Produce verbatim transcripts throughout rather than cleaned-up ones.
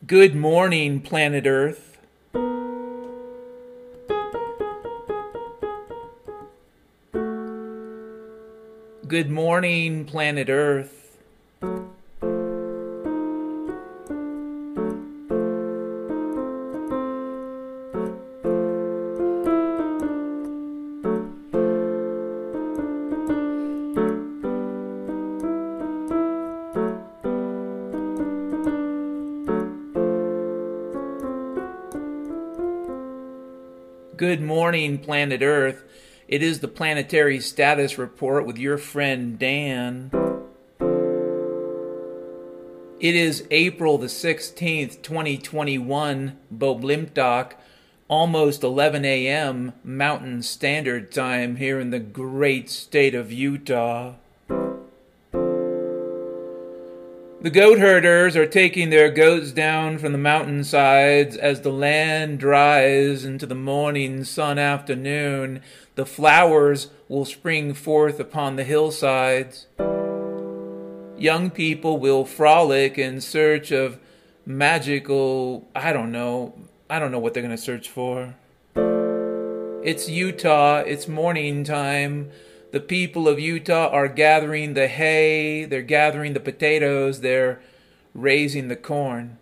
Good morning, planet Earth. Good morning, planet Earth. Good morning, planet Earth. It is the Planetary Status Report with your friend Dan. It is April the sixteenth, twenty twenty-one, Boblimtok, almost eleven a.m. Mountain Standard Time here in the great state of Utah. The goat herders are taking their goats down from the mountainsides as the land dries into the morning sun afternoon. The flowers will spring forth upon the hillsides. Young people will frolic in search of magical, I don't know, I don't know what they're going to search for. It's Utah, it's morning time. The people of Utah are gathering the hay, they're gathering the potatoes, they're raising the corn.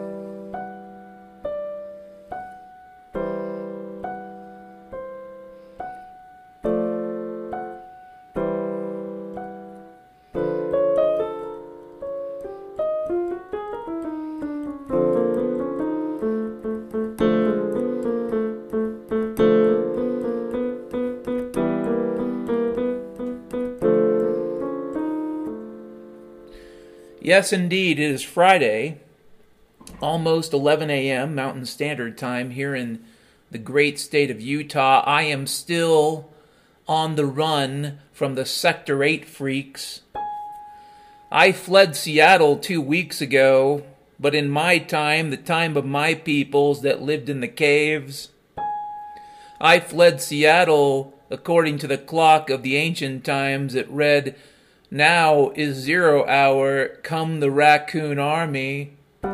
Yes, indeed, it is Friday, almost eleven a.m. Mountain Standard Time here in the great state of Utah. I am still on the run from the Sector eight freaks. I fled Seattle two weeks ago, but in my time, the time of my peoples that lived in the caves, I fled Seattle according to the clock of the ancient times. It read, "Now is zero hour, come the raccoon army."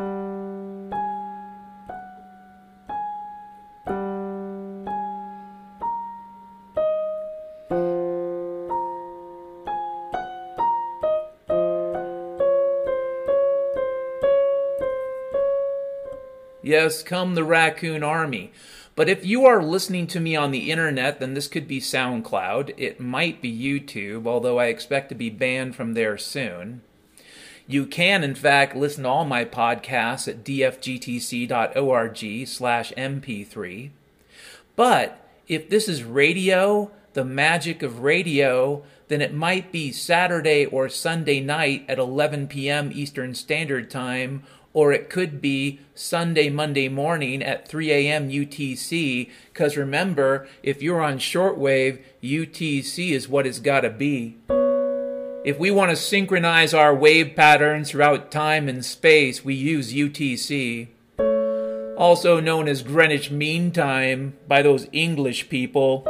Yes, come the raccoon army. But if you are listening to me on the internet, then this could be SoundCloud. It might be YouTube, although I expect to be banned from there soon. You can, in fact, listen to all my podcasts at dfgtc.org slash mp3. But if this is radio, the magic of radio, then it might be Saturday or Sunday night at eleven p.m. Eastern Standard Time, or it could be Sunday, Monday morning at three a.m. U T C, because remember, if you're on shortwave, U T C is what it's got to be. If we want to synchronize our wave patterns throughout time and space, we use U T C, also known as Greenwich Mean Time by those English people.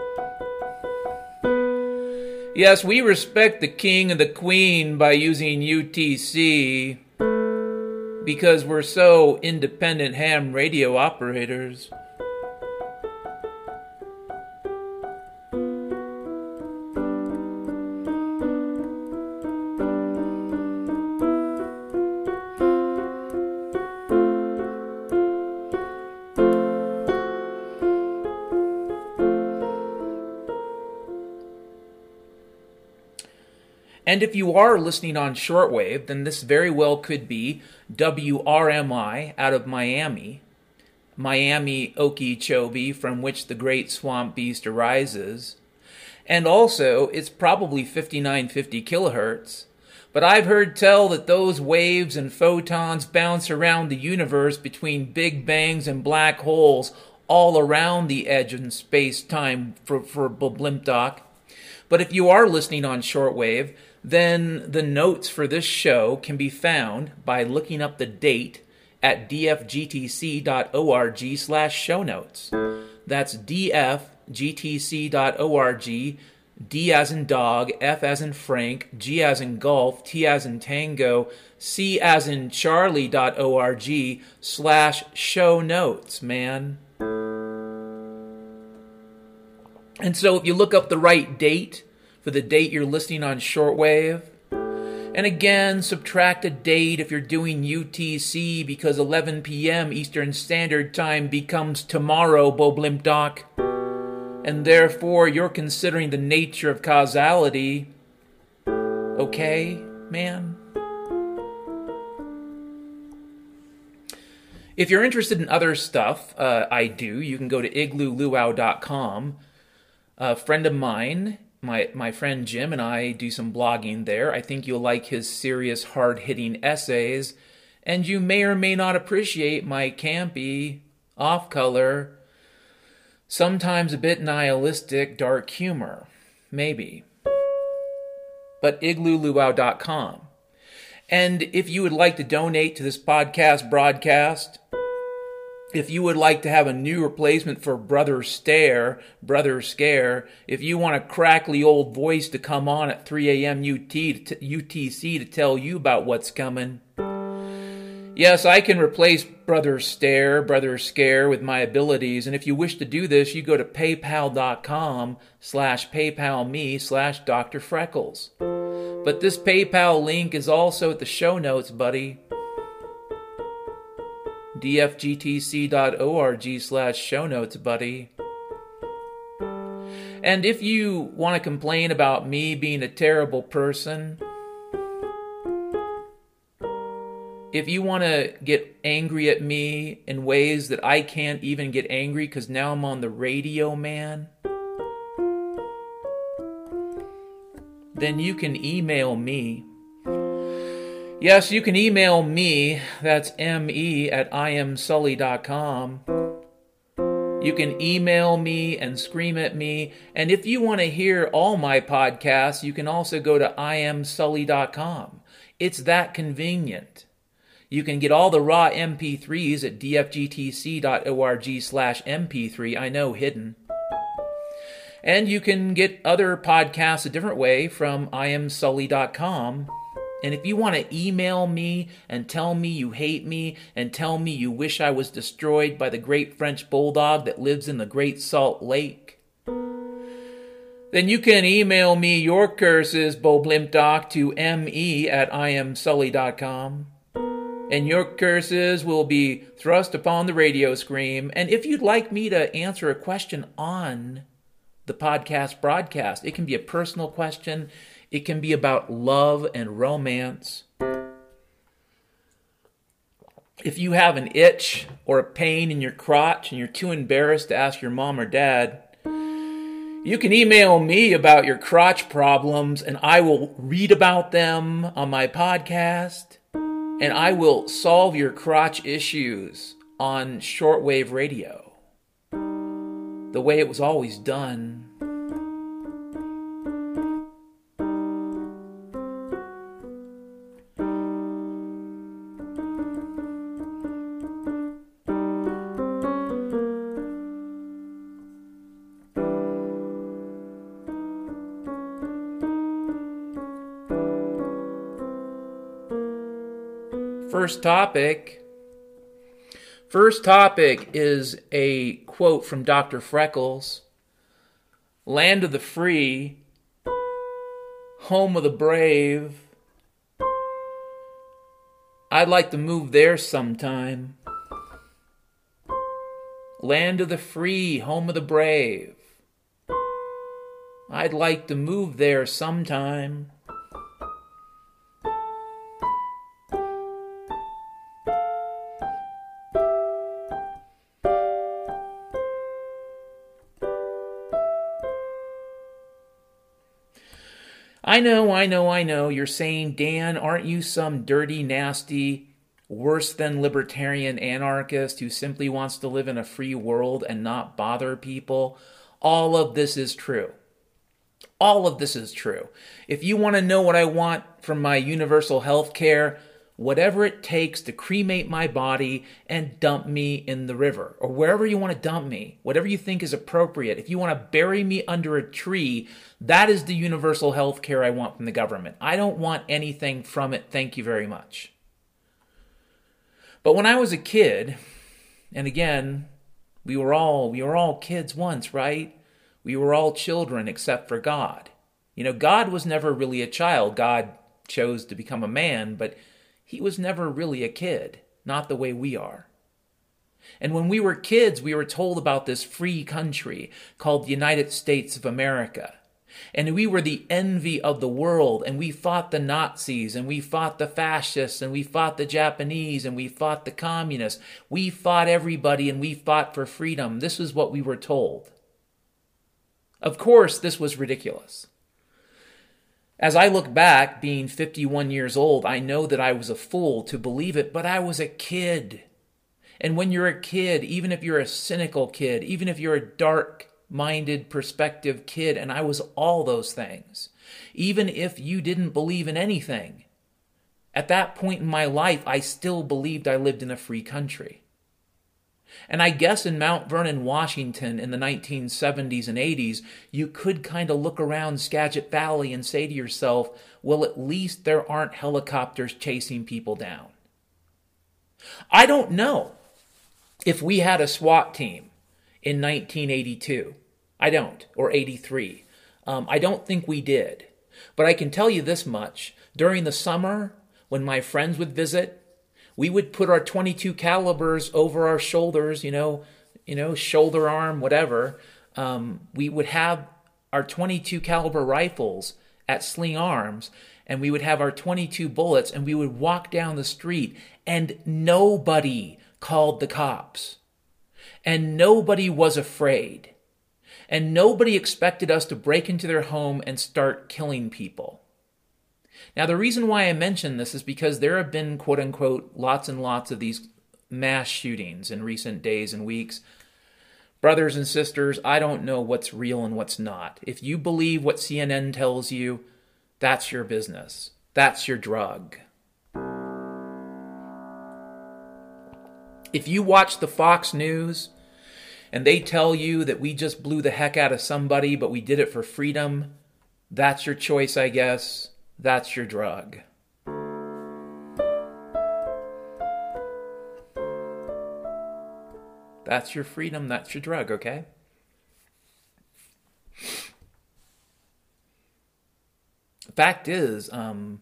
Yes, we respect the king and the queen by using U T C, because we're so independent ham radio operators. And if you are listening on shortwave, then this very well could be W R M I out of Miami, Miami Okeechobee, from which the great swamp beast arises. And also, it's probably fifty-nine fifty kilohertz. But I've heard tell that those waves and photons bounce around the universe between big bangs and black holes all around the edge of space-time for, for Boblimtok. But if you are listening on shortwave, then the notes for this show can be found by looking up the date at dfgtc.org slash show notes. That's dfgtc.org D as in dog, F as in Frank, G as in golf, T as in tango, C as in Charlie dot org slash show notes, man. And so if you look up the right date for the date you're listening on shortwave, and again, subtract a date if you're doing U T C because eleven p.m. Eastern Standard Time becomes tomorrow, Bo Blimp Doc. And therefore, you're considering the nature of causality. Okay, man? If you're interested in other stuff, uh, I do. You can go to igloo luau dot com. A friend of mine, my, my friend Jim, and I do some blogging there. I think you'll like his serious, hard-hitting essays. And you may or may not appreciate my campy, off-color, sometimes a bit nihilistic, dark humor. Maybe. But igloo luau dot com. And if you would like to donate to this podcast broadcast, if you would like to have a new replacement for Brother Stare, Brother Scare, if you want a crackly old voice to come on at three a.m. U T, U T C to tell you about what's coming, yes, I can replace Brother Stare, Brother Scare with my abilities. And if you wish to do this, you go to paypal.com slash paypalme slash Dr. Freckles. But this PayPal link is also at the show notes, buddy. dfgtc.org slash show notes, buddy. And if you want to complain about me being a terrible person, if you want to get angry at me in ways that I can't even get angry because now I'm on the radio, man, then you can email me. Yes, you can email me. That's me at I am sully dot com. You can email me and scream at me. And if you want to hear all my podcasts, you can also go to I am sully dot com. It's that convenient. You can get all the raw M P threes at dfgtc.org slash mp3. I know, hidden. And you can get other podcasts a different way from I am sully dot com. And if you want to email me and tell me you hate me and tell me you wish I was destroyed by the great French bulldog that lives in the Great Salt Lake, then you can email me your curses, Bo Blimp Doc, to me at I am sully dot com. And your curses will be thrust upon the radio screen. And if you'd like me to answer a question on the podcast broadcast, it can be a personal question. It can be about love and romance. If you have an itch or a pain in your crotch and you're too embarrassed to ask your mom or dad, you can email me about your crotch problems and I will read about them on my podcast and I will solve your crotch issues on shortwave radio the way it was always done. First topic. First topic is a quote from Doctor Freckles. Land of the free, home of the brave. I'd like to move there sometime. Land of the free, home of the brave. I'd like to move there sometime. I know, I know, I know, you're saying, Dan, aren't you some dirty, nasty, worse than libertarian anarchist who simply wants to live in a free world and not bother people? All of this is true. All of this is true. If you want to know what I want from my universal health care, whatever it takes to cremate my body and dump me in the river, or wherever you want to dump me, whatever you think is appropriate. If you want to bury me under a tree, that is the universal health care I want from the government. I don't want anything from it. Thank you very much. But when I was a kid, and again, we were all we were all kids once, right? We were all children except for God. You know, God was never really a child. God chose to become a man, but he was never really a kid, not the way we are. And when we were kids, we were told about this free country called the United States of America. And we were the envy of the world, and we fought the Nazis, and we fought the fascists, and we fought the Japanese, and we fought the communists. We fought everybody, and we fought for freedom. This is what we were told. Of course, this was ridiculous. As I look back, being fifty-one years old, I know that I was a fool to believe it, but I was a kid. And when you're a kid, even if you're a cynical kid, even if you're a dark-minded, perspective kid, and I was all those things, even if you didn't believe in anything, at that point in my life, I still believed I lived in a free country. And I guess in Mount Vernon, Washington in the nineteen seventies and eighties, you could kind of look around Skagit Valley and say to yourself, well, at least there aren't helicopters chasing people down. I don't know if we had a SWAT team in nineteen eighty-two. I don't, or eighty-three. Um, I don't think we did. But I can tell you this much. During the summer, when my friends would visit, we would put our twenty-two calibers over our shoulders, you know, you know, shoulder arm, whatever. Um, we would have our twenty-two caliber rifles at Sling Arms, and we would have our twenty-two bullets, and we would walk down the street, and nobody called the cops. And nobody was afraid. And nobody expected us to break into their home and start killing people. Now, the reason why I mention this is because there have been, quote unquote, lots and lots of these mass shootings in recent days and weeks. Brothers and sisters, I don't know what's real and what's not. If you believe what C N N tells you, that's your business. That's your drug. If you watch the Fox News and they tell you that we just blew the heck out of somebody, but we did it for freedom, that's your choice, I guess. That's your drug. That's your freedom, that's your drug, okay? The fact is, um,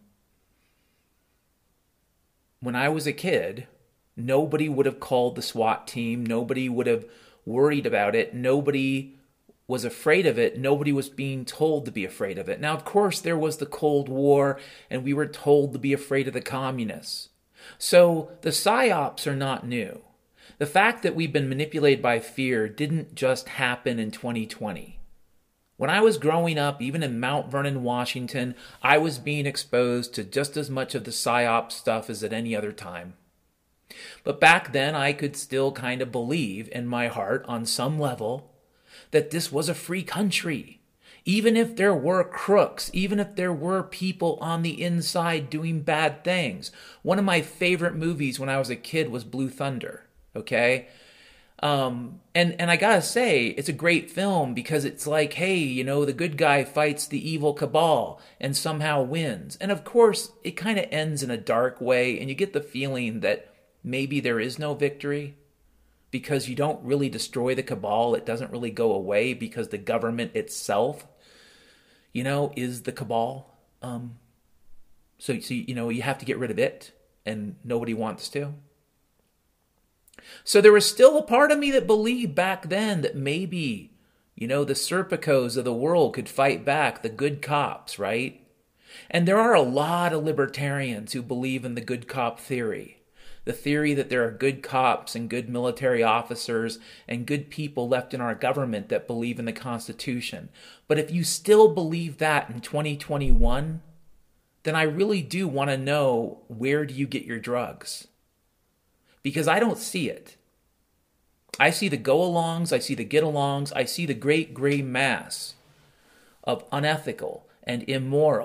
when I was a kid, nobody would have called the SWAT team. Nobody would have worried about it. Nobody was afraid of it. Nobody was being told to be afraid of it. Now, of course, there was the Cold War, and we were told to be afraid of the communists. So the psyops are not new. The fact that we've been manipulated by fear didn't just happen in twenty twenty. When I was growing up, even in Mount Vernon, Washington, I was being exposed to just as much of the psyop stuff as at any other time. But back then, I could still kind of believe in my heart on some level that this was a free country. Even if there were crooks, even if there were people on the inside doing bad things. One of my favorite movies when I was a kid was Blue Thunder, okay? Um, and, and I gotta say, it's a great film because it's like, hey, you know, the good guy fights the evil cabal and somehow wins. And of course, it kind of ends in a dark way, and you get the feeling that maybe there is no victory. Because you don't really destroy the cabal. It doesn't really go away because the government itself, you know, is the cabal. Um, so, so, you know, you have to get rid of it, and nobody wants to. So there was still a part of me that believed back then that maybe, you know, the Serpicos of the world could fight back, the good cops, right? And there are a lot of libertarians who believe in the good cop theory. The theory that there are good cops and good military officers and good people left in our government that believe in the Constitution. But if you still believe that in twenty twenty-one, then I really do want to know, where do you get your drugs? Because I don't see it. I see the go-alongs, I see the get-alongs, I see the great gray mass of unethical and immoral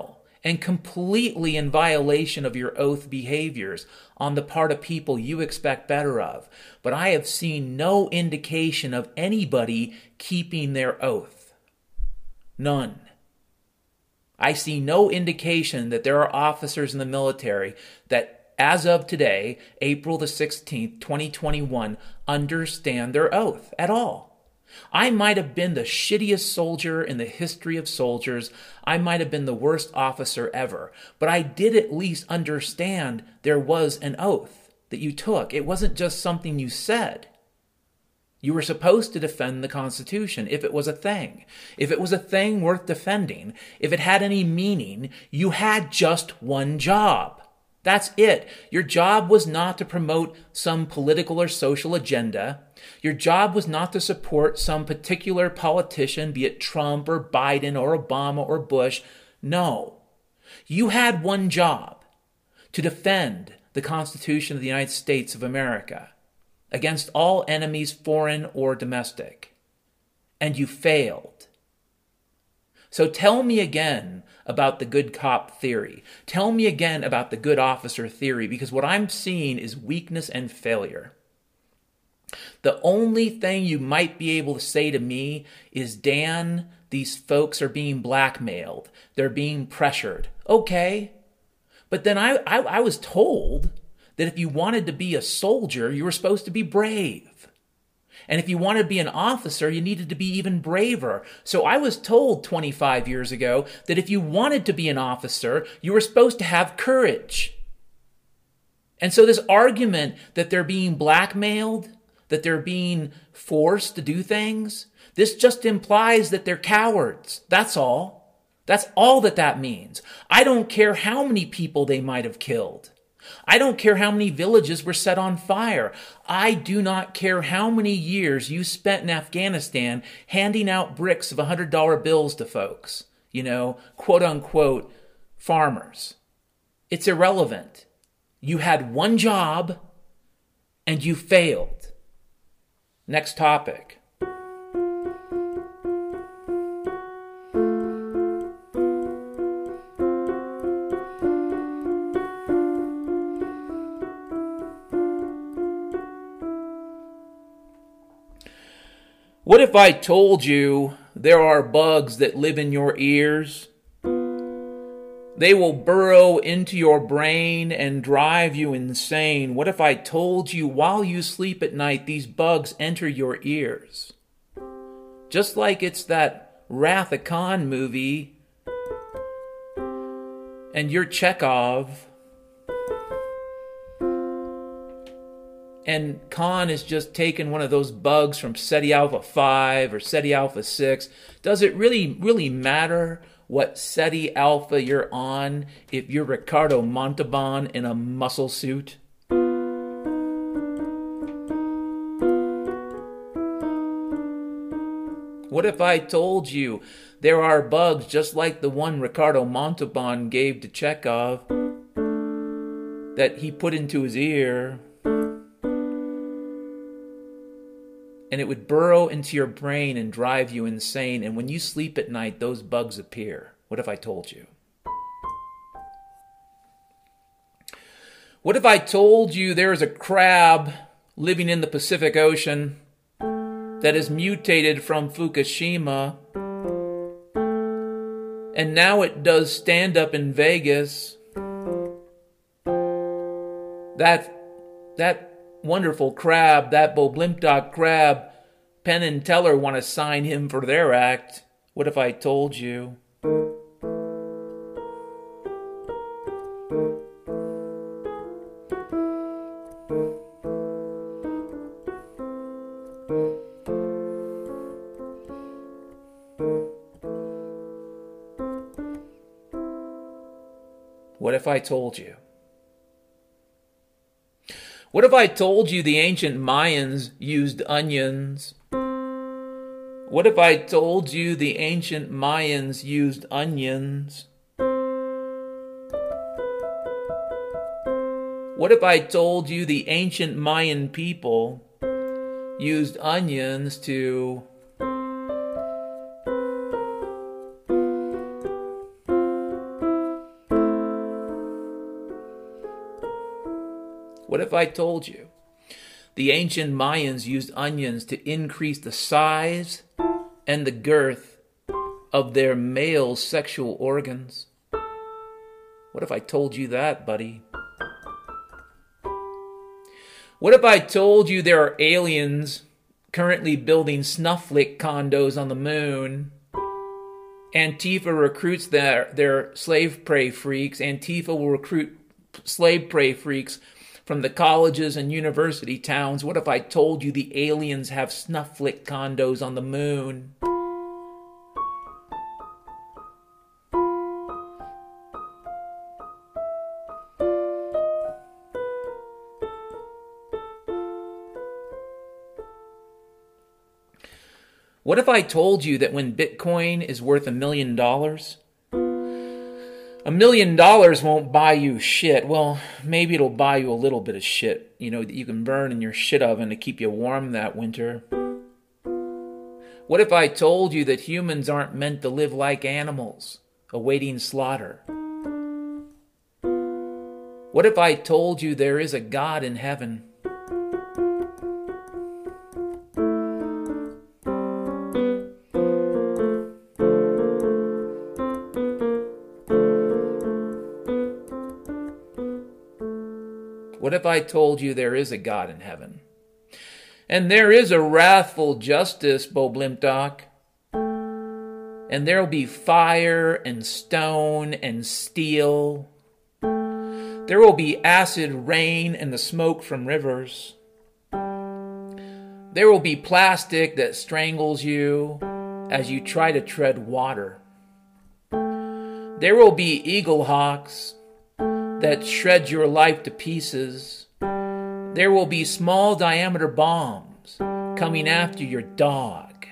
and completely in violation of your oath behaviors on the part of people you expect better of. But I have seen no indication of anybody keeping their oath. None. I see no indication that there are officers in the military that, as of today, April the sixteenth, twenty twenty-one, understand their oath at all. I might have been the shittiest soldier in the history of soldiers. I might have been the worst officer ever. But I did at least understand there was an oath that you took. It wasn't just something you said. You were supposed to defend the Constitution if it was a thing. If it was a thing worth defending, if it had any meaning, you had just one job. That's it. Your job was not to promote some political or social agenda. Your job was not to support some particular politician, be it Trump or Biden or Obama or Bush. No. You had one job: to defend the Constitution of the United States of America against all enemies, foreign or domestic. And you failed. So tell me again about the good cop theory. Tell me again about the good officer theory, because what I'm seeing is weakness and failure. The only thing you might be able to say to me is, Dan, these folks are being blackmailed. They're being pressured. Okay. But then I, I, I was told that if you wanted to be a soldier, you were supposed to be brave. And if you wanted to be an officer, you needed to be even braver. So I was told twenty-five years ago that if you wanted to be an officer, you were supposed to have courage. And so this argument that they're being blackmailed, that they're being forced to do things, this just implies that they're cowards. That's all. That's all that that means. I don't care how many people they might have killed. I don't care how many villages were set on fire. I do not care how many years you spent in Afghanistan handing out bricks of one hundred dollar bills to folks, you know, quote unquote, farmers. It's irrelevant. You had one job and you failed. Next topic. What if I told you there are bugs that live in your ears? They will burrow into your brain and drive you insane. What if I told you while you sleep at night, these bugs enter your ears? Just like it's that Wrath of Khan movie, and you're Chekhov, and Khan is just taking one of those bugs from SETI Alpha five or SETI Alpha six. Does it really, really matter what SETI Alpha you're on if you're Ricardo Montalban in a muscle suit? What if I told you there are bugs just like the one Ricardo Montalban gave to Chekhov that he put into his ear, and it would burrow into your brain and drive you insane, and when you sleep at night, those bugs appear? What if I told you? What if I told you there is a crab living in the Pacific Ocean that is mutated from Fukushima, and now it does stand up in Vegas? That, that wonderful crab, that Boblimptok crab, Penn and Teller want to sign him for their act. What if I told you? What if I told you? What if I told you the ancient Mayans used onions? What if I told you the ancient Mayans used onions? What if I told you the ancient Mayan people used onions to if I told you the ancient Mayans used onions to increase the size and the girth of their male sexual organs? What if I told you that, buddy? What if I told you there are aliens currently building snufflick condos on the moon? Antifa recruits their, their slave prey freaks. Antifa will recruit slave prey freaks from the colleges and university towns. What if I told you the aliens have snufflick condos on the moon? What if I told you that when Bitcoin is worth a million dollars, a million dollars won't buy you shit? Well, maybe it'll buy you a little bit of shit, you know, that you can burn in your shit oven to keep you warm that winter. What if I told you that humans aren't meant to live like animals, awaiting slaughter? What if I told you there is a God in heaven? What if I told you there is a God in heaven? And there is a wrathful justice, Bo Blimpdoc. And there'll be fire and stone and steel. There will be acid rain and the smoke from rivers. There will be plastic that strangles you as you try to tread water. There will be eagle hawks that shred your life to pieces. There will be small diameter bombs coming after your dog.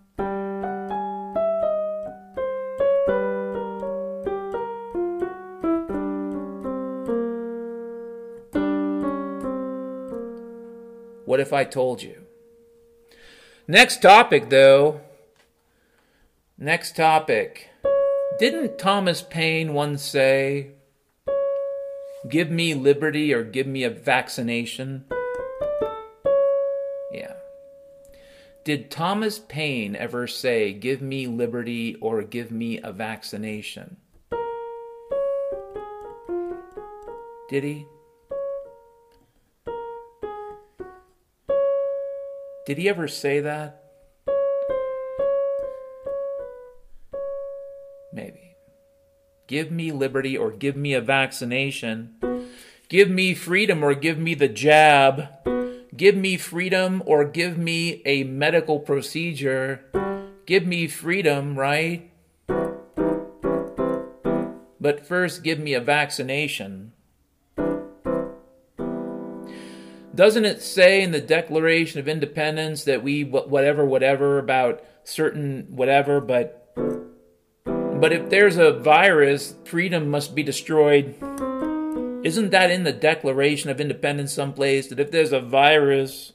What if I told you? Next topic, though. Next topic. Didn't Thomas Paine once say, "Give me liberty or give me a vaccination"? Yeah. Did Thomas Paine ever say, "Give me liberty or give me a vaccination"? Did he? Did he ever say that? Maybe. Give me liberty or give me a vaccination. Give me freedom or give me the jab. Give me freedom or give me a medical procedure. Give me freedom, right? But first, give me a vaccination. Doesn't it say in the Declaration of Independence that we whatever, whatever about certain whatever, but But if there's a virus, freedom must be destroyed? Isn't that in the Declaration of Independence someplace? That if there's a virus,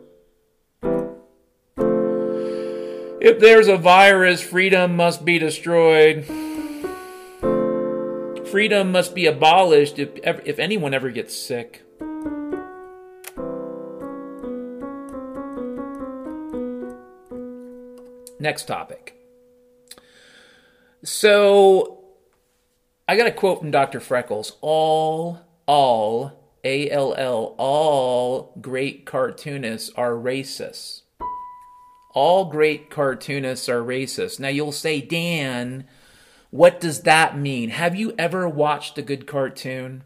if there's a virus, freedom must be destroyed. Freedom must be abolished if, if anyone ever gets sick. Next topic. So, I got a quote from Doctor Freckles. All, all, A L L, all great cartoonists are racists. All great cartoonists are racist. Now you'll say, Dan, what does that mean? Have you ever watched a good cartoon?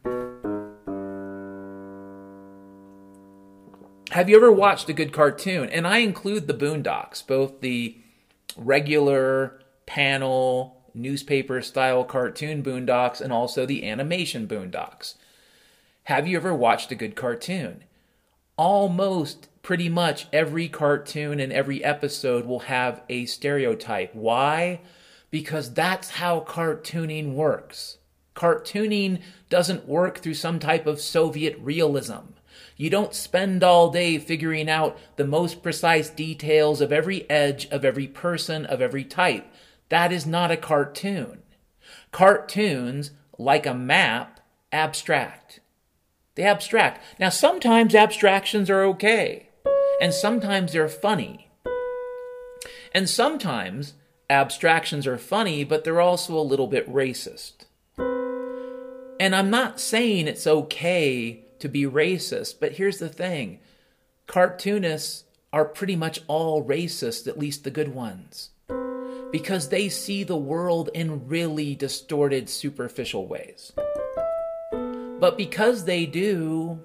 Have you ever watched a good cartoon? And I include the Boondocks, both the regular panel newspaper-style cartoon Boondocks and also the animation Boondocks. Have you ever watched a good cartoon? Almost pretty much every cartoon and every episode will have a stereotype. Why? Because that's how cartooning works. Cartooning doesn't work through some type of Soviet realism. You don't spend all day figuring out the most precise details of every edge of every person of every type. That is not a cartoon. Cartoons, like a map, abstract. They abstract. Now, sometimes abstractions are okay, and sometimes they're funny. And sometimes abstractions are funny, but they're also a little bit racist. And I'm not saying it's okay to be racist, but here's the thing. Cartoonists are pretty much all racist, at least the good ones, because they see the world in really distorted, superficial ways. But because they do,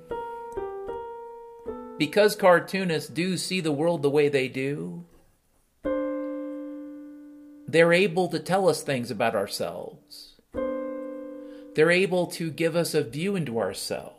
because cartoonists do see the world the way they do, they're able to tell us things about ourselves. They're able to give us a view into ourselves.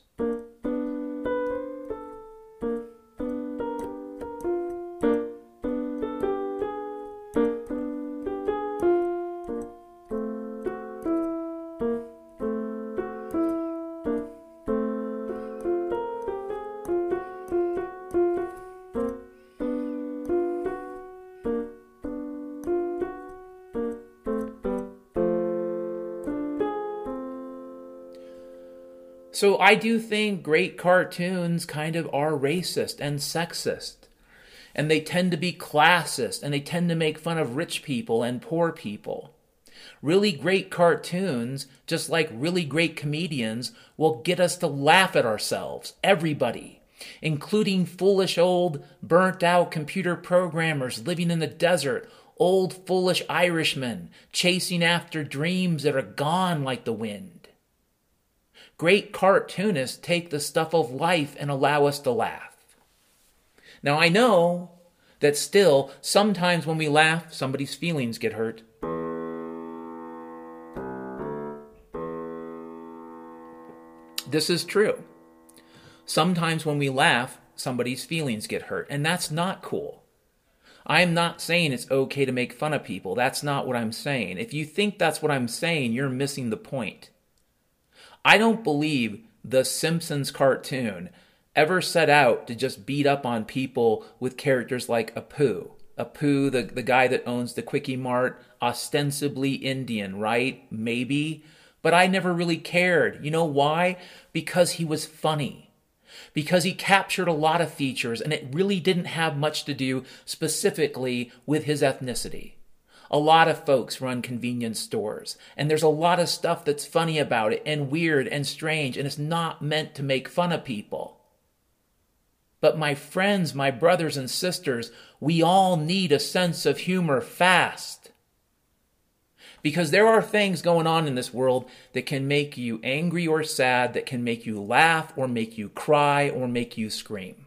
So I do think great cartoons kind of are racist and sexist. And they tend to be classist, and they tend to make fun of rich people and poor people. Really great cartoons, just like really great comedians, will get us to laugh at ourselves, everybody, including foolish old, burnt-out computer programmers living in the desert, old foolish Irishmen chasing after dreams that are gone like the wind. Great cartoonists take the stuff of life and allow us to laugh. Now, I know that still, sometimes when we laugh, somebody's feelings get hurt. This is true. Sometimes when we laugh, somebody's feelings get hurt, and that's not cool. I'm not saying it's okay to make fun of people. That's not what I'm saying. If you think that's what I'm saying, you're missing the point. I don't believe the Simpsons cartoon ever set out to just beat up on people with characters like Apu. Apu, the, the guy that owns the Quickie Mart, ostensibly Indian, right? Maybe. But I never really cared. You know why? Because he was funny. Because he captured a lot of features, and it really didn't have much to do specifically with his ethnicity. A lot of folks run convenience stores, and there's a lot of stuff that's funny about it and weird and strange, and it's not meant to make fun of people. But my friends, my brothers and sisters, we all need a sense of humor fast. Because there are things going on in this world that can make you angry or sad, that can make you laugh or make you cry or make you scream.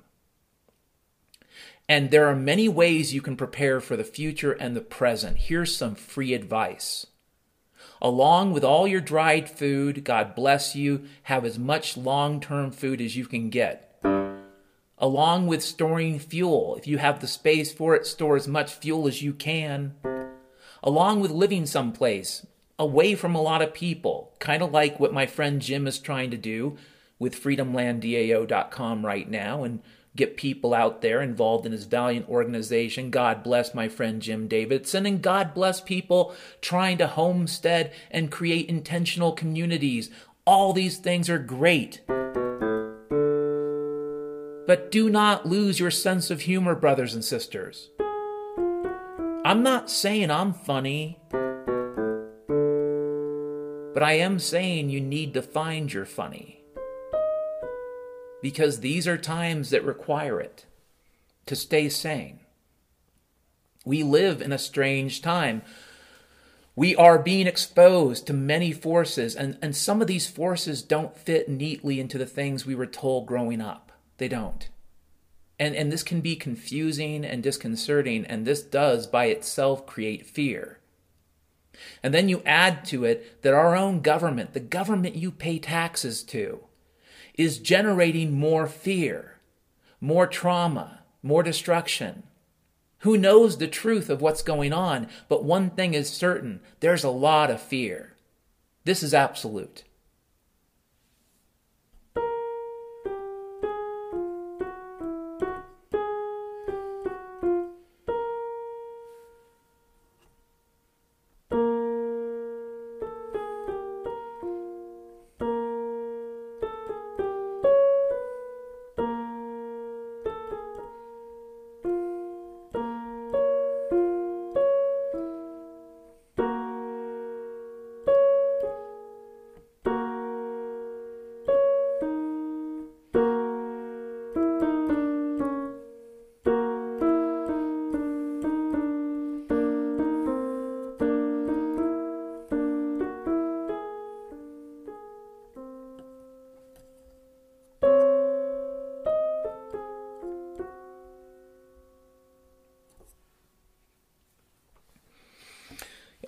And there are many ways you can prepare for the future and the present. Here's some free advice. Along with all your dried food, God bless you, have as much long-term food as you can get. Along with storing fuel, if you have the space for it, store as much fuel as you can. Along with living someplace, away from a lot of people, kind of like what my friend Jim is trying to do with freedom land D A O dot com right now, and get people out there involved in his valiant organization. God bless my friend Jim Davidson, and God bless people trying to homestead and create intentional communities. All these things are great. But do not lose your sense of humor, brothers and sisters. I'm not saying I'm funny, but I am saying you need to find your funny. Because these are times that require it to stay sane. We live in a strange time. We are being exposed to many forces, and, and some of these forces don't fit neatly into the things we were told growing up. They don't. And, and this can be confusing and disconcerting, and this does by itself create fear. And then you add to it that our own government, the government you pay taxes to, is generating more fear, more trauma, more destruction. Who knows the truth of what's going on? But one thing is certain, there's a lot of fear. This is absolute.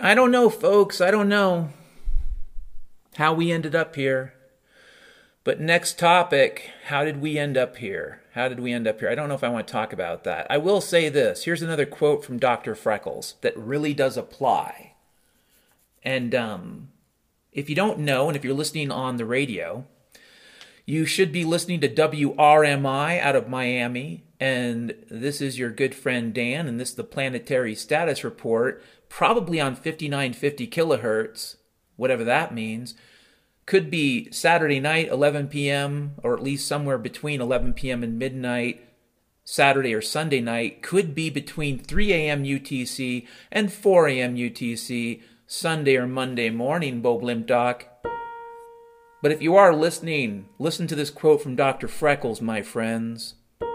I don't know, folks. I don't know how we ended up here. But next topic, how did we end up here? How did we end up here? I don't know if I want to talk about that. I will say this. Here's another quote from Doctor Freckles that really does apply. And um, if you don't know, and if you're listening on the radio, you should be listening to W R M I out of Miami. And this is your good friend Dan, and this is the Planetary Status Report, probably on fifty-nine fifty kilohertz, whatever that means. Could be Saturday night, eleven p.m., or at least somewhere between eleven p.m. and midnight, Saturday or Sunday night. Could be between three a.m. U T C and four a.m. U T C, Sunday or Monday morning, Bo Blimdock. But if you are listening, listen to this quote from Doctor Freckles, my friends.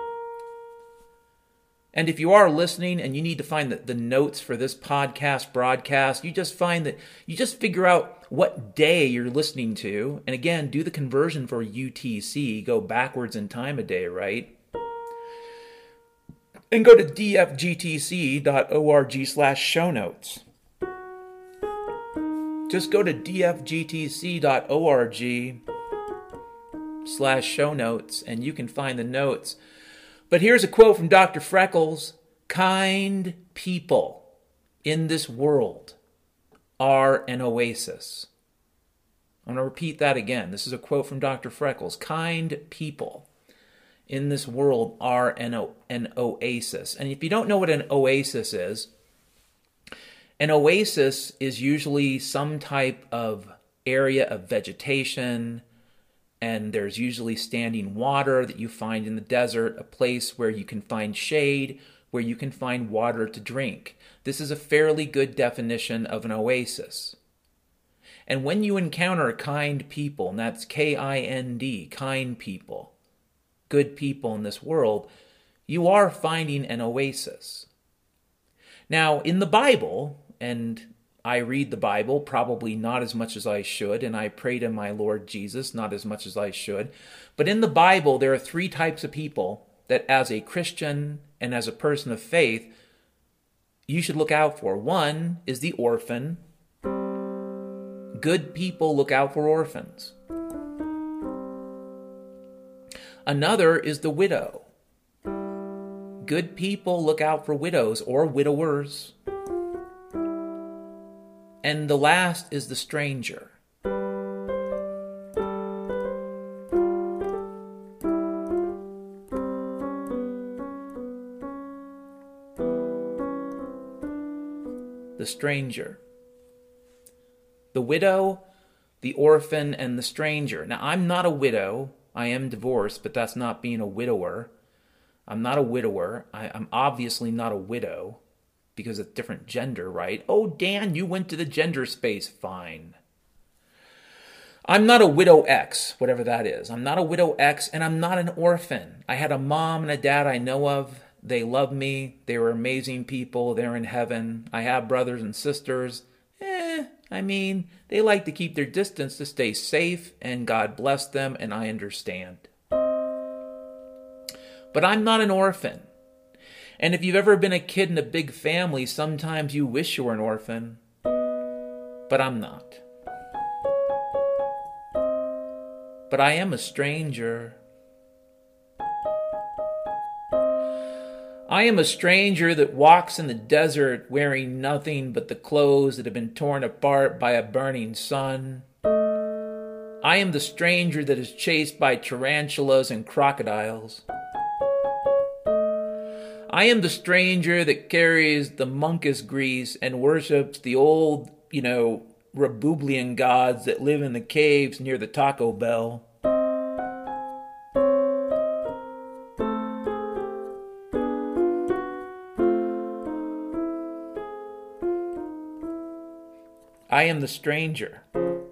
And if you are listening and you need to find the, the notes for this podcast broadcast, you just find that you just figure out what day you're listening to. And again, do the conversion for U T C. Go backwards in time a day, right? And go to d f g t c dot org slash show notes. Just go to d f g t c dot org slash show notes and you can find the notes. But here's a quote from Doctor Freckles. Kind people in this world are an oasis. I'm going to repeat that again. This is a quote from Doctor Freckles. Kind people in this world are an, o- an oasis. And if you don't know what an oasis is, an oasis is usually some type of area of vegetation, and there's usually standing water that you find in the desert, a place where you can find shade, where you can find water to drink. This is a fairly good definition of an oasis. And when you encounter kind people, and that's K I N D, kind people, good people in this world, you are finding an oasis. Now, in the Bible, and I read the Bible, probably not as much as I should, and I pray to my Lord Jesus, not as much as I should. But in the Bible, there are three types of people that as a Christian and as a person of faith, you should look out for. One is the orphan. Good people look out for orphans. Another is the widow. Good people look out for widows or widowers. And the last is the stranger. The stranger. The widow, the orphan, and the stranger. Now, I'm not a widow. I am divorced, but that's not being a widower. I'm not a widower. I, I'm obviously not a widow. Because it's different gender, right? Oh, Dan, you went to the gender space. Fine. I'm not a widow X, whatever that is. I'm not a widow X, and I'm not an orphan. I had a mom and a dad I know of. They love me. They were amazing people. They're in heaven. I have brothers and sisters. Eh, I mean, they like to keep their distance to stay safe, and God bless them, and I understand. But I'm not an orphan. And if you've ever been a kid in a big family, sometimes you wish you were an orphan. But I'm not. But I am a stranger. I am a stranger that walks in the desert wearing nothing but the clothes that have been torn apart by a burning sun. I am the stranger that is chased by tarantulas and crocodiles. I am the stranger that carries the monkus grease and worships the old, you know, Rebublian gods that live in the caves near the Taco Bell. I am the stranger.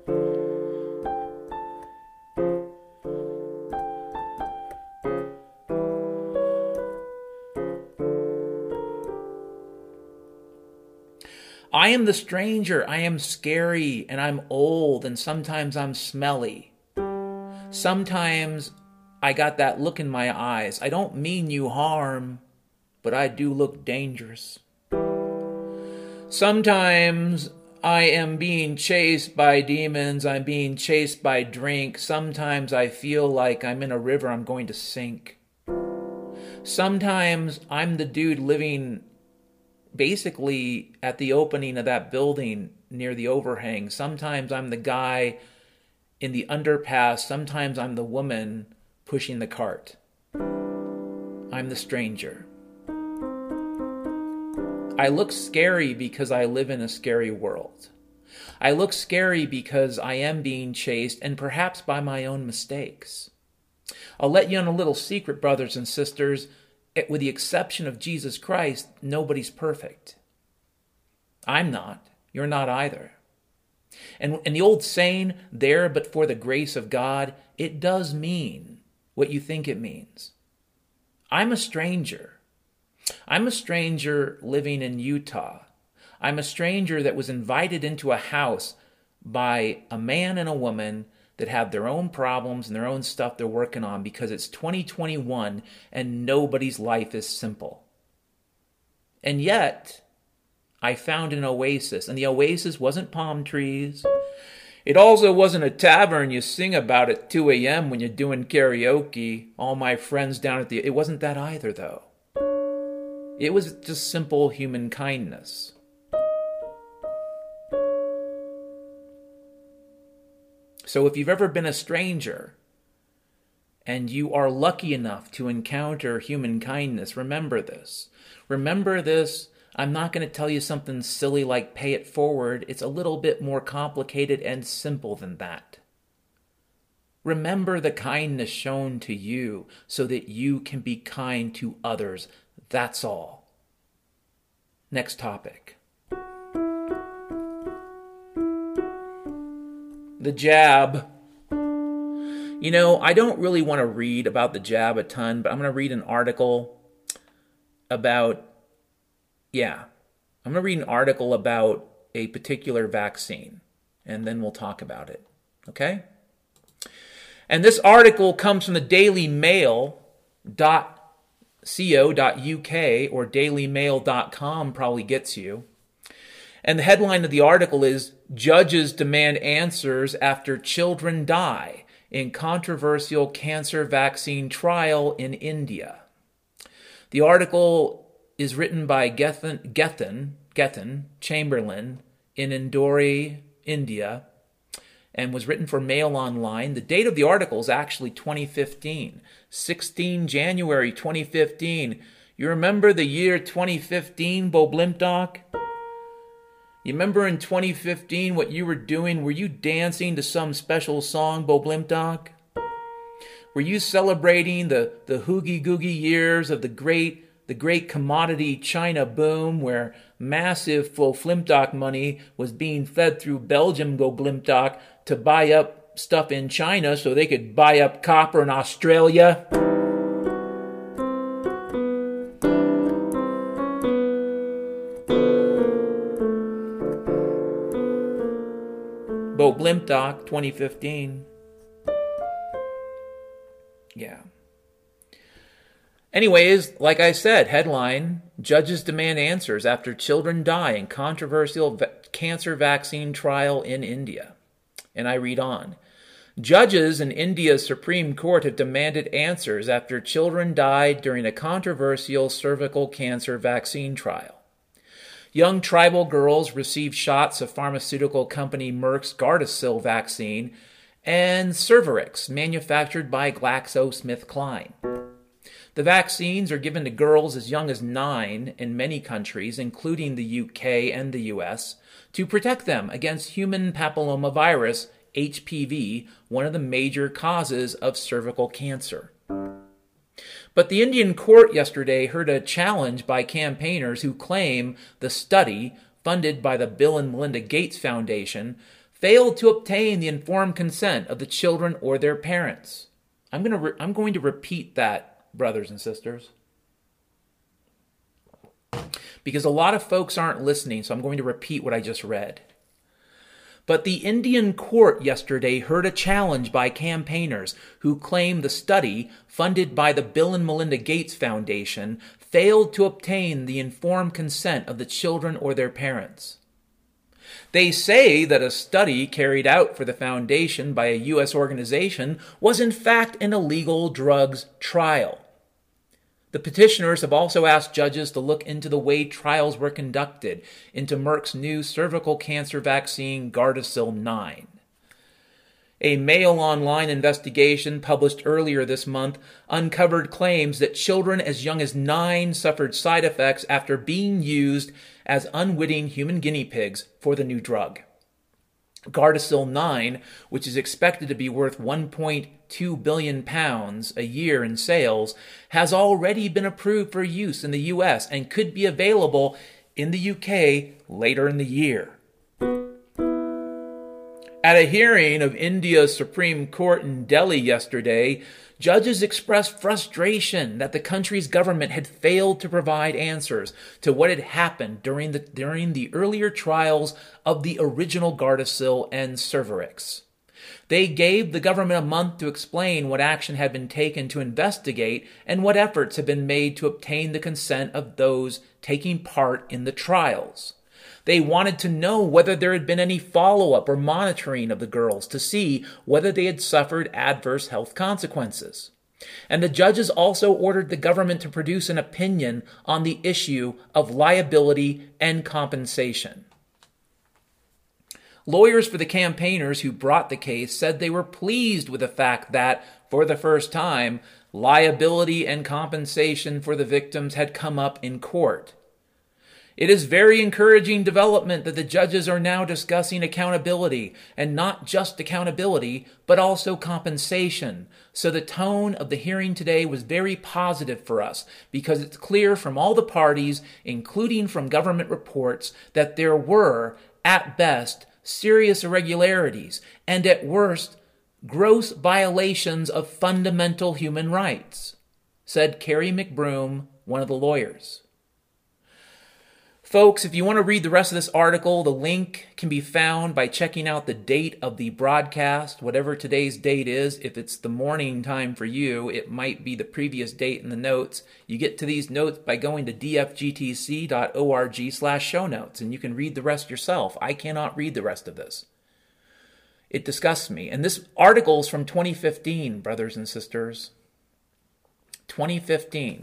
I am the stranger. I am scary, and I'm old, and sometimes I'm smelly. Sometimes I got that look in my eyes. I don't mean you harm, but I do look dangerous. Sometimes I am being chased by demons. I'm being chased by drink. Sometimes I feel like I'm in a river I'm going to sink. Sometimes I'm the dude living basically at the opening of that building near the overhang. Sometimes I'm the guy in the underpass. Sometimes I'm the woman pushing the cart. I'm the stranger. I look scary because I live in a scary world. I look scary because I am being chased, and perhaps by my own mistakes. I'll let you in a little secret, brothers and sisters. With the exception of Jesus Christ, nobody's perfect. I'm not. You're not either. And, and the old saying, there but for the grace of God, it does mean what you think it means. I'm a stranger. I'm a stranger living in Utah. I'm a stranger that was invited into a house by a man and a woman that have their own problems and their own stuff they're working on because it's twenty twenty-one and nobody's life is simple. And yet, I found an oasis, and the oasis wasn't palm trees. It also wasn't a tavern you sing about at two a.m. when you're doing karaoke. All my friends down at the... It wasn't that either, though. It was just simple human kindness. So if you've ever been a stranger and you are lucky enough to encounter human kindness, remember this. Remember this. I'm not going to tell you something silly like pay it forward. It's a little bit more complicated and simple than that. Remember the kindness shown to you so that you can be kind to others. That's all. Next topic. The jab. You know, I don't really want to read about the jab a ton, but I'm going to read an article about, yeah, I'm going to read an article about a particular vaccine, and then we'll talk about it, okay? And this article comes from the Daily Mail dot co dot uk, or daily mail dot com probably gets you. And the headline of the article is, Judges Demand Answers After Children Die in Controversial Cancer Vaccine Trial in India. The article is written by Gethin, Gethin, Gethin Chamberlain in Indore, India, and was written for Mail Online. The date of the article is actually twenty fifteen, sixteen January twenty fifteen. You remember the year twenty fifteen, Bo Blimpdoc? You remember in twenty fifteen what you were doing? Were you dancing to some special song, Bo Blimpdoc? Were you celebrating the, the hoogie-googie years of the great the great commodity China boom, where massive Bo Blimpdoc money was being fed through Belgium, Bo Blimpdoc, to buy up stuff in China so they could buy up copper in Australia? Bo Blimpdoc, twenty fifteen. Yeah. Anyways, like I said, headline, Judges Demand Answers After Children Die in Controversial va- Cancer Vaccine Trial in India. And I read on. Judges in India's Supreme Court have demanded answers after children died during a controversial cervical cancer vaccine trial. Young tribal girls received shots of pharmaceutical company Merck's Gardasil vaccine and Cervarix, manufactured by GlaxoSmithKline. The vaccines are given to girls as young as nine in many countries, including the U K and the U S, to protect them against human papillomavirus, H P V, one of the major causes of cervical cancer. But the Indian court yesterday heard a challenge by campaigners who claim the study, funded by the Bill and Melinda Gates Foundation, failed to obtain the informed consent of the children or their parents. I'm going to re- I'm going to repeat that, brothers and sisters, because a lot of folks aren't listening, so I'm going to repeat what I just read. But the Indian court yesterday heard a challenge by campaigners who claim the study, funded by the Bill and Melinda Gates Foundation, failed to obtain the informed consent of the children or their parents. They say that a study carried out for the foundation by a U S organization was in fact an illegal drugs trial. The petitioners have also asked judges to look into the way trials were conducted into Merck's new cervical cancer vaccine Gardasil nine. A Mail Online investigation published earlier this month uncovered claims that children as young as nine suffered side effects after being used as unwitting human guinea pigs for the new drug. Gardasil nine, which is expected to be worth one point two billion pounds a year in sales, has already been approved for use in the U S and could be available in the U K later in the year. At a hearing of India's Supreme Court in Delhi yesterday, judges expressed frustration that the country's government had failed to provide answers to what had happened during the, during the earlier trials of the original Gardasil and Cervarix. They gave the government a month to explain what action had been taken to investigate and what efforts had been made to obtain the consent of those taking part in the trials. They wanted to know whether there had been any follow-up or monitoring of the girls to see whether they had suffered adverse health consequences. And the judges also ordered the government to produce an opinion on the issue of liability and compensation. Lawyers for the campaigners who brought the case said they were pleased with the fact that, for the first time, liability and compensation for the victims had come up in court. It is very encouraging development that the judges are now discussing accountability, and not just accountability, but also compensation. So the tone of the hearing today was very positive for us, because it's clear from all the parties, including from government reports, that there were, at best, serious irregularities, and at worst, gross violations of fundamental human rights, said Carrie McBroom, one of the lawyers. Folks, if you want to read the rest of this article, the link can be found by checking out the date of the broadcast, whatever today's date is. If it's the morning time for you, it might be the previous date in the notes. You get to these notes by going to dfgtc.org slash show notes, and you can read the rest yourself. I cannot read the rest of this. It disgusts me. And this article is from twenty fifteen, brothers and sisters. twenty fifteen.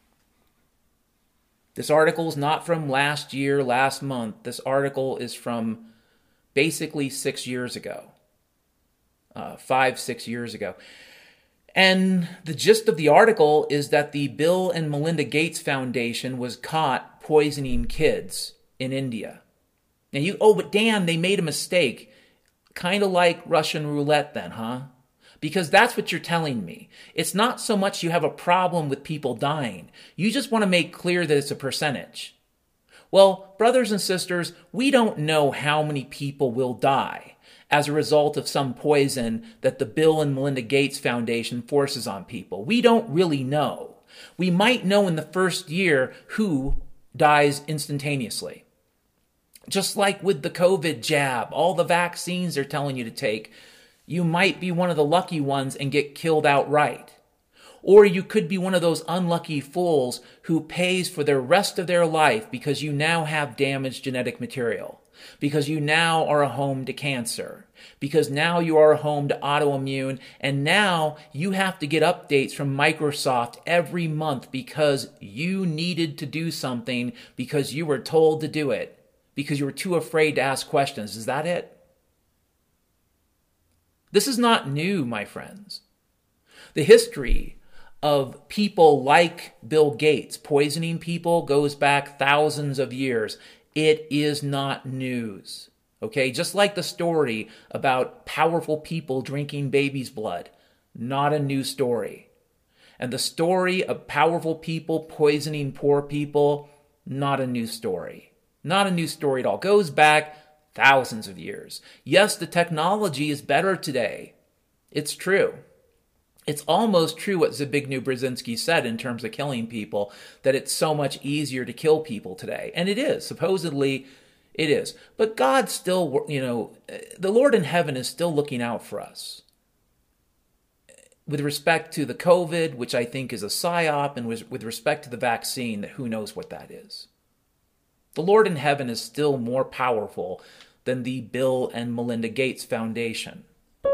This article is not from last year, last month. This article is from basically six years ago. Uh, five, six years ago. And the gist of the article is that the Bill and Melinda Gates Foundation was caught poisoning kids in India. Now you, oh, but Dan, they made a mistake. Kind of like Russian roulette then, huh? Because that's what you're telling me. It's not so much you have a problem with people dying. You just want to make clear that it's a percentage. Well, brothers and sisters, we don't know how many people will die as a result of some poison that the Bill and Melinda Gates Foundation forces on people. We don't really know. We might know in the first year who dies instantaneously. Just like with the COVID jab, all the vaccines they're telling you to take, you might be one of the lucky ones and get killed outright. Or you could be one of those unlucky fools who pays for the rest of their life because you now have damaged genetic material, because you now are a home to cancer, because now you are a home to autoimmune, and now you have to get updates from Microsoft every month because you needed to do something because you were told to do it, because you were too afraid to ask questions. Is that it? This is not new, my friends. The history of people like Bill Gates poisoning people goes back thousands of years. It is not news. Okay, just like the story about powerful people drinking baby's blood. Not a new story. And the story of powerful people poisoning poor people, not a new story. Not a new story at all. Goes back thousands of years. Yes, the technology is better today. It's true. It's almost true what Zbigniew Brzezinski said in terms of killing people, that it's so much easier to kill people today. And it is. Supposedly, it is. But God still, you know, the Lord in heaven is still looking out for us. With respect to the COVID, which I think is a psyop, and with respect to the vaccine, that who knows what that is. The Lord in heaven is still more powerful than the Bill and Melinda Gates Foundation.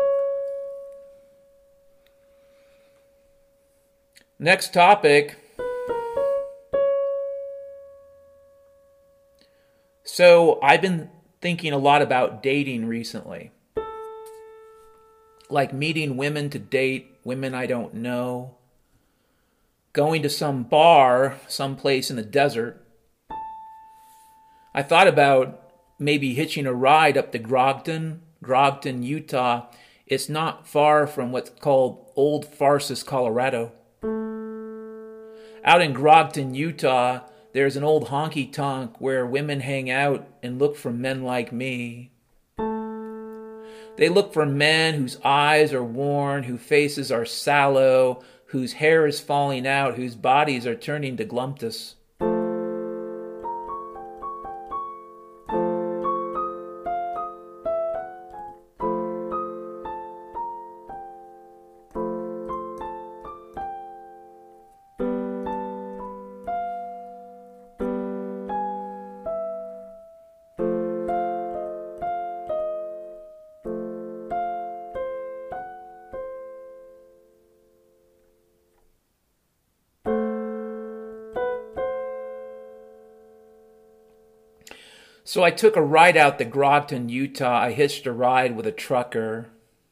Next topic. So I've been thinking a lot about dating recently. Like meeting women to date, women I don't know. Going to some bar, someplace in the desert. I thought about maybe hitching a ride up to Grogton, Grogton, Utah. It's not far from what's called Old Farsis, Colorado. Out in Grogton, Utah, there's an old honky-tonk where women hang out and look for men like me. They look for men whose eyes are worn, whose faces are sallow, whose hair is falling out, whose bodies are turning to glumptus. So I took a ride out to Grogton, Utah. I hitched a ride with a trucker.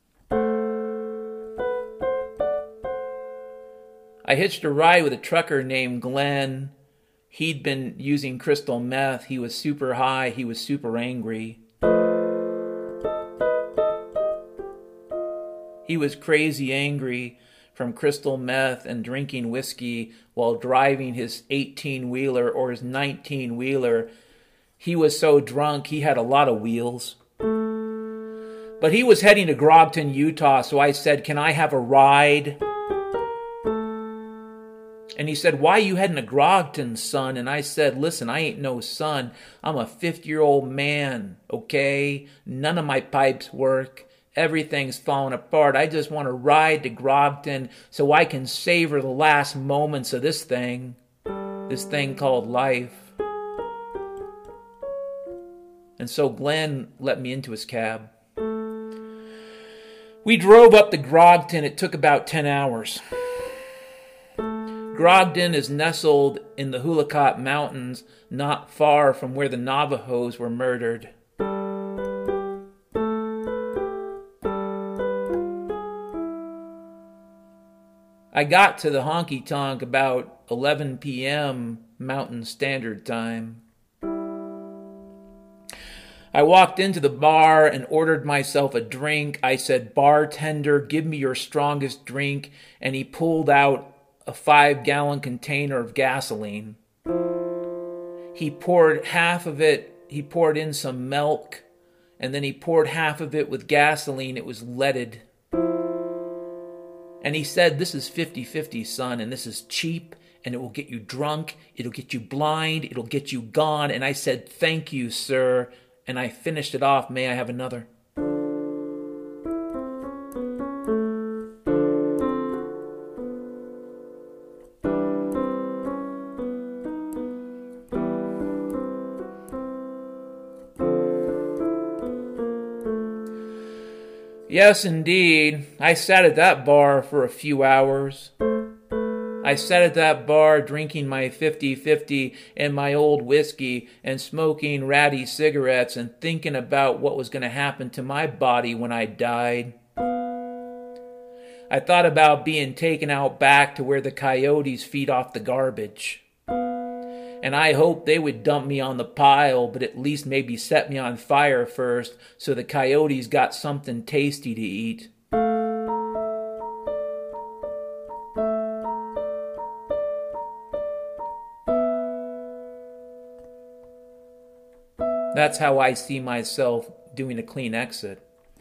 I hitched a ride with a trucker named Glenn. He'd been using crystal meth. He was super high. He was super angry. He was crazy angry from crystal meth and drinking whiskey while driving his eighteen-wheeler or his nineteen-wheeler. He was so drunk, he had a lot of wheels. But he was heading to Grogton, Utah, so I said, "Can I have a ride?" And he said, "Why are you heading to Grogton, son?" And I said, "Listen, I ain't no son. I'm a fifty-year-old man, okay? None of my pipes work. Everything's falling apart. I just want to ride to Grogton so I can savor the last moments of this thing, this thing called life." And so Glenn let me into his cab. We drove up to Grogton. It took about ten hours. Grogton is nestled in the Hulakot Mountains, not far from where the Navajos were murdered. I got to the honky-tonk about eleven p.m. Mountain Standard Time. I walked into the bar and ordered myself a drink. I said, "Bartender, give me your strongest drink." And he pulled out a five-gallon container of gasoline. He poured half of it, he poured in some milk, and then he poured half of it with gasoline. It was leaded. And he said, "This is fifty-fifty, son, and this is cheap, and it will get you drunk, it'll get you blind, it'll get you gone." And I said, "Thank you, sir." And I finished it off. "May I have another?" Yes, indeed. I sat at that bar for a few hours. I sat at that bar drinking my fifty-fifty and my old whiskey and smoking ratty cigarettes and thinking about what was going to happen to my body when I died. I thought about being taken out back to where the coyotes feed off the garbage. And I hoped they would dump me on the pile, but at least maybe set me on fire first so the coyotes got something tasty to eat. That's how I see myself doing a clean exit.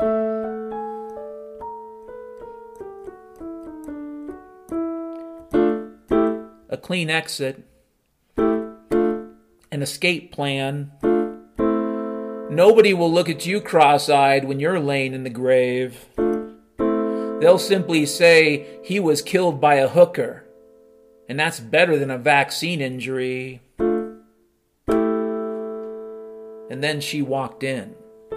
A clean exit, an escape plan. Nobody will look at you cross-eyed when you're laying in the grave. They'll simply say, "He was killed by a hooker," and that's better than a vaccine injury. And then she walked in.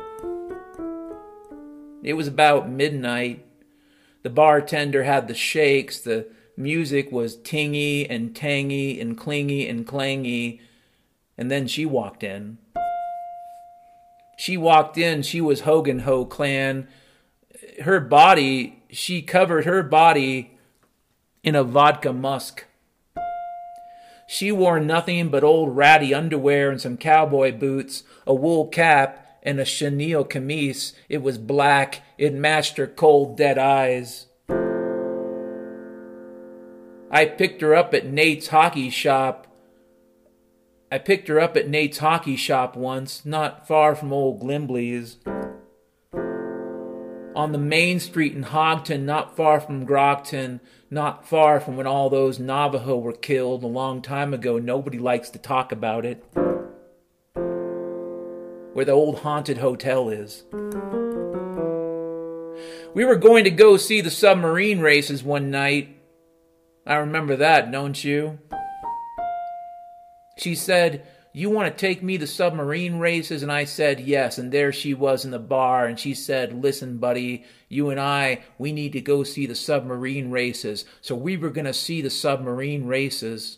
It was about midnight. The bartender had the shakes. The music was tingy and tangy and clingy and clangy. And then she walked in. She walked in. She was Hogan Ho Clan. Her body, she covered her body in a vodka musk. She wore nothing but old ratty underwear and some cowboy boots, a wool cap, and a chenille camise. It was black. It matched her cold, dead eyes. I picked her up at Nate's hockey shop. I picked her up at Nate's hockey shop once, not far from old Glimbley's. On the main street in Hogton, not far from Grogton, not far from when all those Navajo were killed a long time ago. Nobody likes to talk about it. Where the old haunted hotel is. We were going to go see the submarine races one night. I remember that, don't you? She said, "You want to take me to submarine races?" And I said, yes. And there she was in the bar. And she said, "Listen, buddy, you and I, we need to go see the submarine races." So we were going to see the submarine races.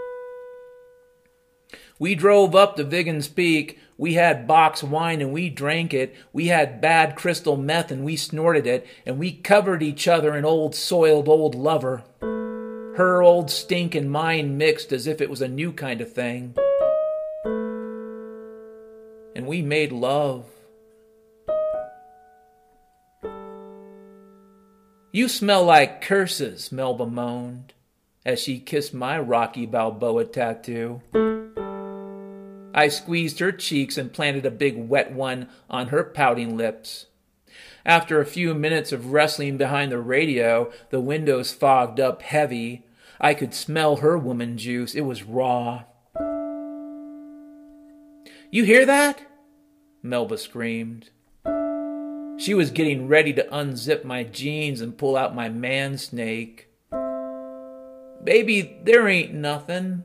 We drove up to Viggins Peak. We had box wine and we drank it. We had bad crystal meth and we snorted it. And we covered each other in old soiled old lover. Her old stink and mine mixed as if it was a new kind of thing. And we made love. "You smell like curses," Melba moaned, as she kissed my Rocky Balboa tattoo. I squeezed her cheeks and planted a big wet one on her pouting lips. After a few minutes of wrestling behind the radio, the windows fogged up heavy. I could smell her woman juice. It was raw. "You hear that?" Melba screamed. She was getting ready to unzip my jeans and pull out my man snake. "Baby, there ain't nothing."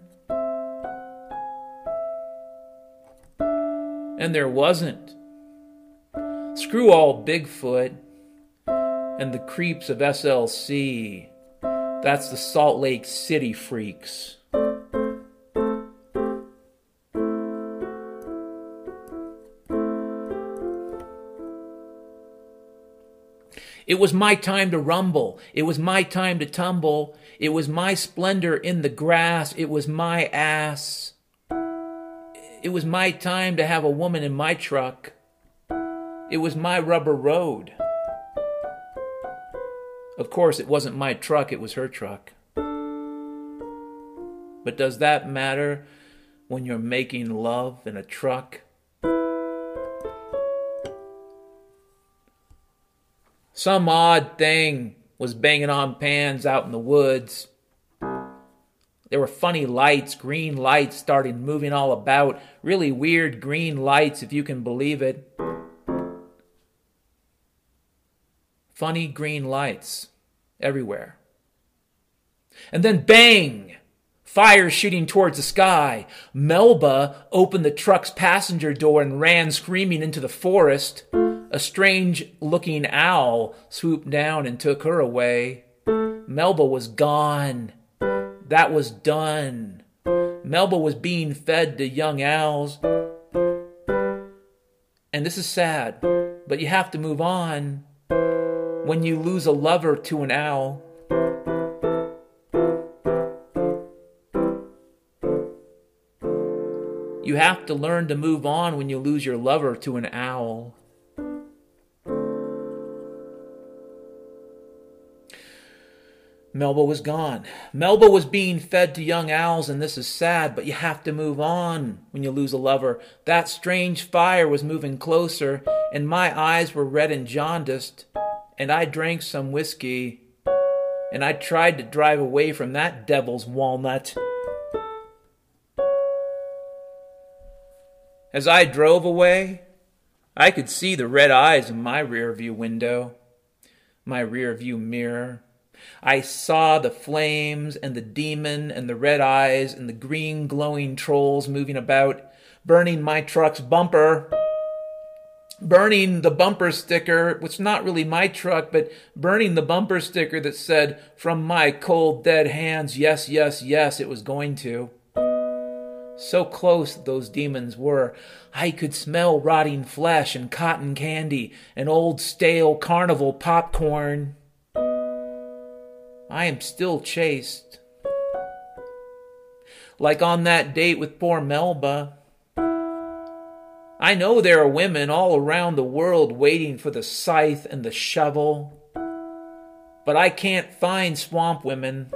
And there wasn't. Screw all Bigfoot and the creeps of S L C. That's the Salt Lake City freaks. It was my time to rumble. It was my time to tumble. It was my splendor in the grass. It was my ass. It was my time to have a woman in my truck. It was my rubber road. Of course, it wasn't my truck, it was her truck. But does that matter when you're making love in a truck? Some odd thing was banging on pans out in the woods. There were funny lights, green lights started moving all about. Really weird green lights, if you can believe it. Funny green lights everywhere. And then bang! Fire shooting towards the sky. Melba opened the truck's passenger door and ran screaming into the forest. A strange-looking owl swooped down and took her away. Melba was gone. That was done. Melba was being fed to young owls. And this is sad, but you have to move on when you lose a lover to an owl. You have to learn to move on when you lose your lover to an owl. Melba was gone. Melba was being fed to young owls, and this is sad, but you have to move on when you lose a lover. That strange fire was moving closer, and my eyes were red and jaundiced, and I drank some whiskey, and I tried to drive away from that devil's walnut. As I drove away, I could see the red eyes in my rearview window, my rearview mirror. I saw the flames and the demon and the red eyes and the green glowing trolls moving about, burning my truck's bumper. burning the bumper sticker, which is not really my truck, but burning the bumper sticker that said, "From my cold, dead hands, yes, yes, yes, it was going to." So close those demons were. I could smell rotting flesh and cotton candy and old stale carnival popcorn. I am still chaste. Like on that date with poor Melba. I know there are women all around the world waiting for the scythe and the shovel, but I can't find swamp women.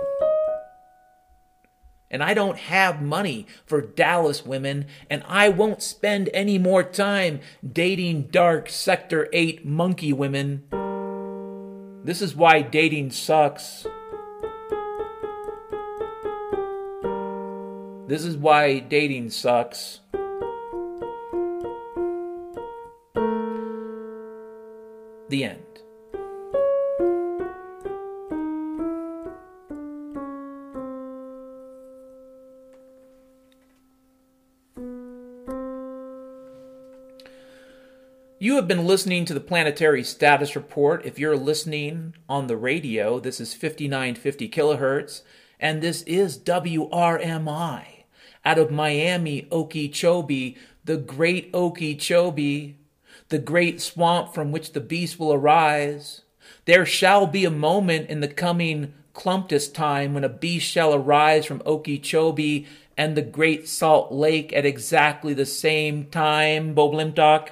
And I don't have money for Dallas women, and I won't spend any more time dating dark Sector eight monkey women. This is why dating sucks. This is why dating sucks. The end. You have been listening to the Planetary Status Report. If you're listening on the radio, this is fifty-nine fifty kilohertz, and this is W R M I out of Miami, Okeechobee, the great Okeechobee, the great swamp from which the beast will arise. There shall be a moment in the coming Clumptus time when a beast shall arise from Okeechobee and the great Salt Lake at exactly the same time, Boblimtok.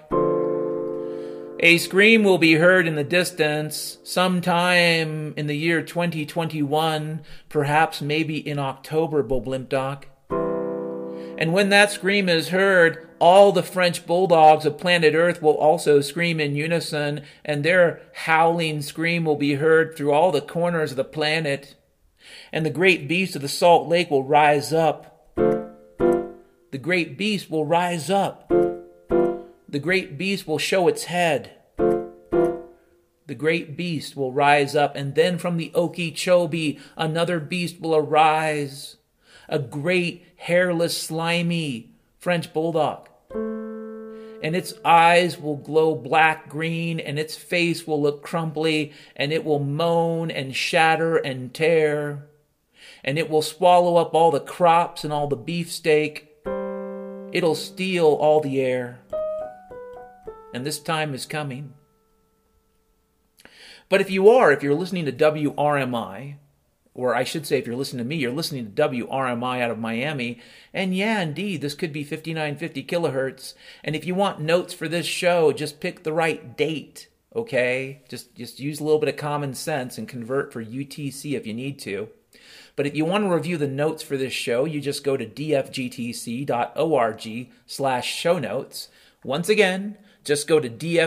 A scream will be heard in the distance sometime in the year twenty twenty-one, perhaps maybe in October, Boblimtok. And when that scream is heard, all the French bulldogs of planet Earth will also scream in unison, and their howling scream will be heard through all the corners of the planet. And the great beast of the Salt Lake will rise up. The great beast will rise up. The great beast will show its head. The great beast will rise up, and then from the Okeechobee, another beast will arise. A great, hairless, slimy French bulldog. And its eyes will glow black-green, and its face will look crumply, and it will moan and shatter and tear. And it will swallow up all the crops and all the beefsteak. It'll steal all the air. And this time is coming. But if you are, if you're listening to W R M I, or I should say if you're listening to me, you're listening to W R M I out of Miami, and yeah, indeed, this could be fifty-nine fifty kilohertz, and if you want notes for this show, just pick the right date, okay? Just, just use a little bit of common sense and convert for U T C if you need to. But if you want to review the notes for this show, you just go to dfgtc.org slash show notes. Once again, just go to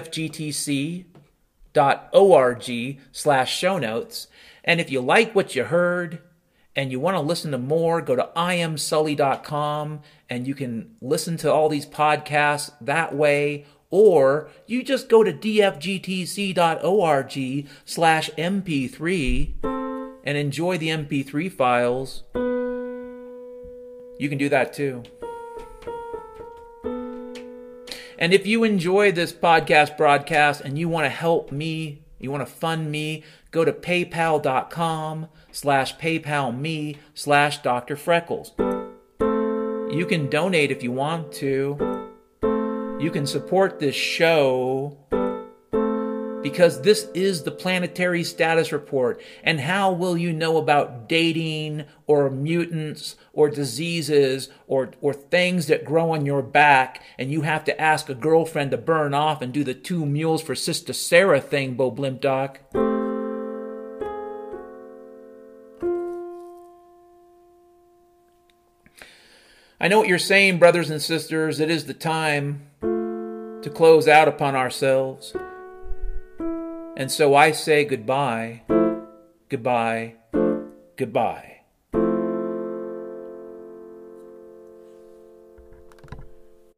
dfgtc.org slash show notes. And if you like what you heard and you want to listen to more, go to I am sully dot com and you can listen to all these podcasts that way. Or you just go to dfgtc.org slash mp3 and enjoy the M P three files. You can do that too. And if you enjoy this podcast broadcast and you want to help me, you want to fund me, go to paypal.com slash paypalme slash Dr. Freckles. You can donate if you want to. You can support this show because this is the Planetary Status Report. And how will you know about dating or mutants or diseases or, or things that grow on your back and you have to ask a girlfriend to burn off and do the two mules for Sister Sarah thing, Bo Blimpdoc? I know what you're saying, brothers and sisters. It is the time to close out upon ourselves. And so I say goodbye, goodbye, goodbye.